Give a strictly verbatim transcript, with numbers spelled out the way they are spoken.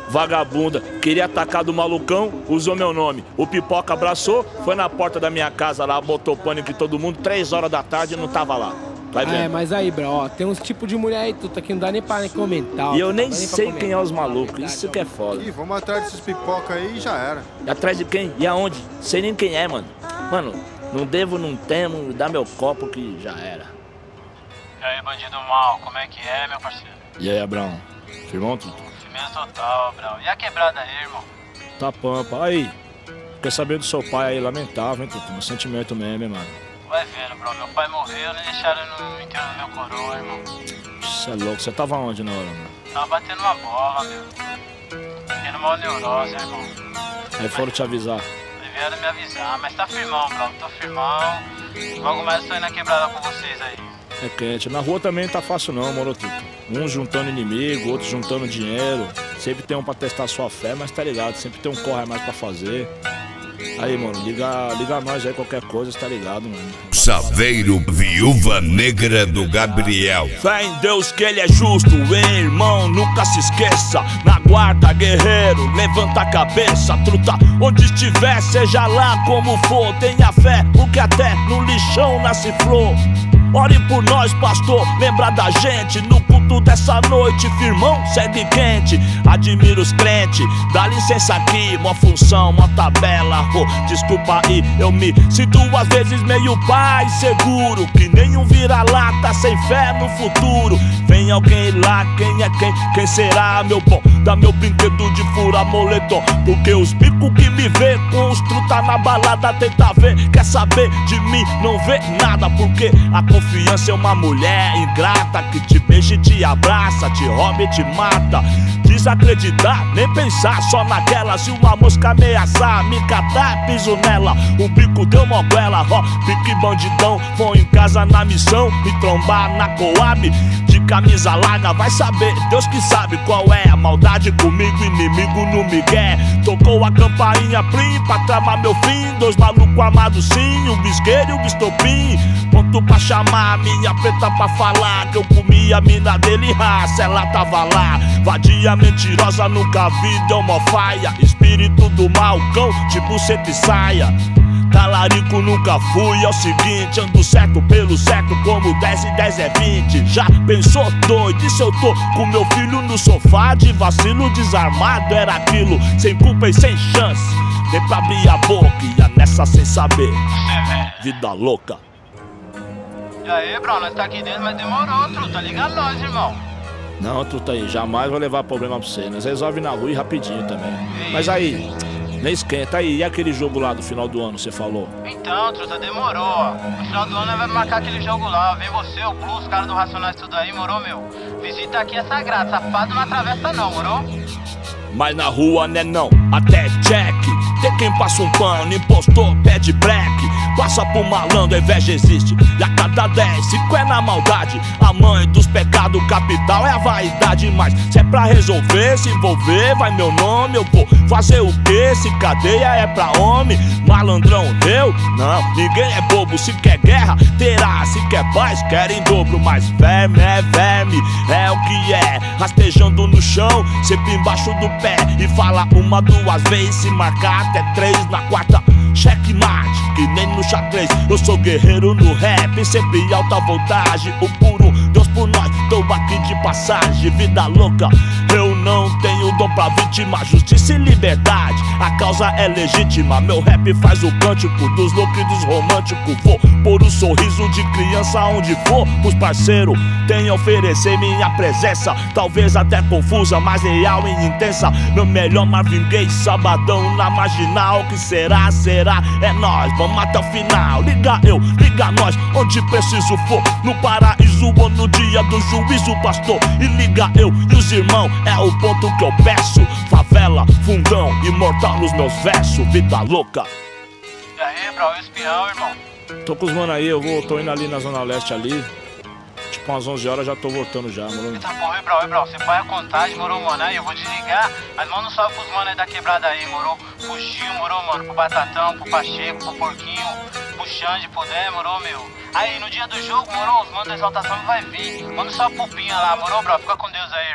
vagabunda. Queria atacar do malucão, usou meu nome. O Pipoca abraçou, foi na porta da minha casa lá, botou pânico em todo mundo, três horas da tarde e não tava lá. Vai vendo. É, mas aí, bro, ó, tem uns tipos de mulher aí, tu tá que não dá nem pra nem comentar. Ó, e eu tá, nem nem sei quem é os malucos, isso que é foda. Ih, vamos atrás desses pipoca aí e já era. E atrás de quem? E aonde? Sei nem quem é, mano. Mano, não devo, não temo, dá meu copo que já era. E aí, bandido mal, como é que é, meu parceiro? E aí, Abrão? Firmão, tudo? Firmeza total, Abrão. E a quebrada aí, irmão? Tá pampa. Aí, quer saber do seu pai aí, lamentável, hein, Tutu? Um sentimento mesmo, hein, mano. Vai vendo, bro. Meu pai morreu, nem deixaram no enterro do meu coroa, irmão. Você é louco, você tava onde na hora, mano? Tava batendo uma bola, meu. Fiquei numa neurose, irmão. Aí foram te avisar. Aí vieram me avisar, mas tá firmão, bro. Tô firmão. Logo mais eu tô indo na quebrada com vocês aí. É quente. Na rua também não tá fácil não, moro, Tutu. Uns juntando inimigo, outros juntando dinheiro. Sempre tem um pra testar sua fé, mas tá ligado, sempre tem um corre a mais pra fazer. Aí, mano, liga, liga a nós aí, qualquer coisa, tá ligado, mano. Saveiro, Viúva Negra do Gabriel. Fé em Deus que ele é justo, ei, irmão, nunca se esqueça. Na guarda, guerreiro, levanta a cabeça, truta. Onde estiver, seja lá como for, tenha fé, porque até no lixão nasce flor. Ore por nós, pastor, lembra da gente. No culto dessa noite, firmão, segue quente. Admiro os crentes, dá licença aqui. Uma função, uma tabela, oh, desculpa aí, eu me sinto às vezes meio pai seguro, que nenhum vira-lata sem fé no futuro. Vem alguém lá, quem é quem? Quem será, meu bom? Dá meu brinquedo de fura moletom, porque os bicos que me vê com os truta na balada tenta ver. Quer saber de mim? Não vê nada, porque a confiança é uma mulher ingrata que te beija e te abraça, te rouba e te mata. Desacreditar, nem pensar só naquela. Se uma mosca ameaçar, me catar, piso nela. O bico deu moguela, ó, pique bandidão. Vou em casa na missão, me trombar na Coab. De camisa larga, vai saber, Deus que sabe qual é a maldade comigo, inimigo no migué. Tocou a campainha plim pra tramar meu fim. Dois malucos armados sim, o bisqueiro e o bistopim. Ponto pra chamar a minha preta pra falar que eu comi a mina dele, raça, ela tava lá. Vadia mentirosa, nunca vi, deu mó faia. Espírito do mal, cão de buceta e saia. Talarico nunca fui, é o seguinte, ando certo pelo certo como dez e dez é vinte. Já pensou doido, e se eu tô com meu filho no sofá de vacilo desarmado? Era aquilo, sem culpa e sem chance, nem pra abrir a boca, ia nessa sem saber. Vida louca. E aí, bro, nós tá aqui dentro, mas demorou, truta, liga nós, irmão. Não, truta aí, jamais vou levar problema pra você. Nós resolve na rua e rapidinho também. Mas aí, nem esquenta aí, e aquele jogo lá do final do ano, você falou? Então, truta, demorou, ó. No final do ano nós vamos marcar aquele jogo lá, ó. Vem você, o Plus, os caras do Racionais, tudo aí, morou, meu? Visita aqui é sagrado, safado não atravessa não, morou? Mas na rua né não, até check. Tem quem passa um pano, impostor, pede black. Passa pro malandro, a inveja existe. E a cada dez, cinco é na maldade. A mãe dos pecados capital é a vaidade. Mas se é pra resolver, se envolver, vai meu nome. Eu vou fazer o quê? Se cadeia é pra homem. Malandrão, eu? Não, ninguém é bobo. Se quer guerra, terá. Se quer paz, quer em dobro. Mas verme é verme, é o que é. Rastejando no chão, sempre embaixo do pé. E fala uma, duas vezes, se marcar até três. Na quarta, checkmate, que nem no xadrez. Eu sou guerreiro no rap, sempre alta voltagem. O puro Deus por nós, tô aqui de passagem. Vida louca, eu não tenho dom pra vítima. Justiça e liberdade, a causa é legítima. Meu rap faz o cântico dos loucos e dos românticos. Vou pôr um sorriso de criança onde for. Os parceiros têm a oferecer minha presença. Talvez até confusa, mas real e intensa. Meu melhor Marvin Gaye, sabadão na marginal. Que será, será, é nós, vamos até o final. Liga eu, liga nós, onde preciso for. No paraíso ou no dia do juízo, pastor. E liga eu e os irmãos, é o ponto que eu peço. Favela, fundão, imortal nos meus versos. Vida louca. E aí, bro, e espião, irmão? Tô com os mano aí, eu vou, tô indo ali na Zona Leste ali. Tipo umas onze horas já tô voltando já, mano. Eita porra, e bro, e bro, você põe a contagem, morou, mano? Aí eu vou desligar, mas manda um salve pros mano aí da quebrada aí, morou? Pro Gil, morou, mano? Pro Batatão, pro Pacheco, pro Porquinho, pro Xande, pro Dé, morou, meu? Aí no dia do jogo, morou, os manos da exaltação vai vir. Manda só pro Pinha lá, morou, bro? Fica com Deus aí,